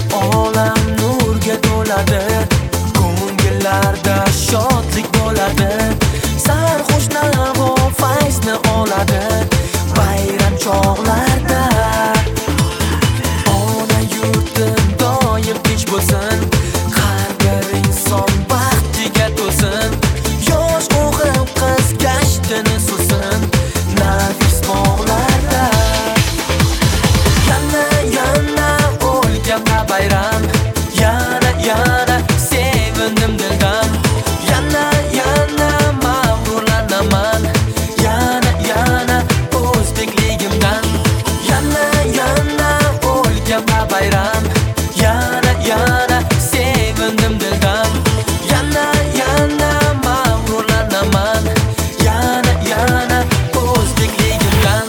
Olam nurga to'ladi, ko'ngillarda shodlik bo'ladi. Sarxush navo fayzni oladi bayram chog'larda. Ona yurtim doim tinch bo'lsin, har bir inson baxtiga to'lsin. Yosh o'g'il qiz gashtini sursin nafis bog'larda. Yana o'lgan bayram, yana sevindim dildan. Yana mag'rurlanaman, yana o'zbekligimdan. Yana o'lgan bayram, yana sevindim dildan. Yana mag'rurlanaman, yana o'zbekligimdan.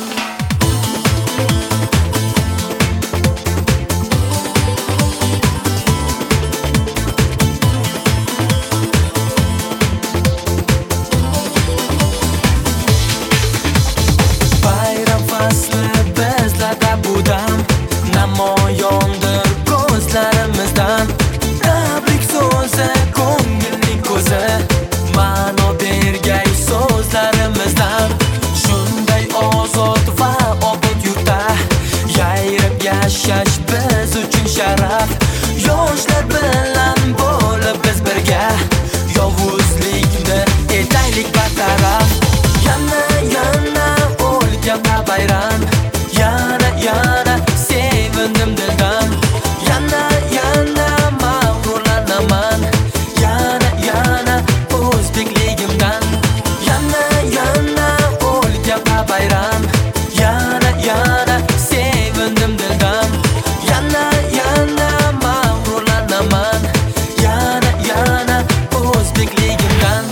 Bayram fasli bizlarda bu dam, namoyondir ko'zlarimizdan. Tabrik so'zi ko'ngilning ko'zi, ma'no bergay so'zlarimizdan. Shunday ozod va obod yurtda yayrab yashash biz uchun sharaf. Yoshlar bilan bo'lib biz birga yovuzlikni etaylik bartaraf. Yana o'lgan bayram, yana sevindim dildan. Yana mag'rurlanaman, yana o'zbekligimdan. Yana o'lgan bayram, yana sevindim dildan. Yana mag'rurlanaman, yana o'zbekligimdan.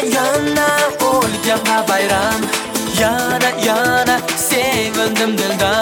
Yana o'lgan bayram, yana sevindim dildan.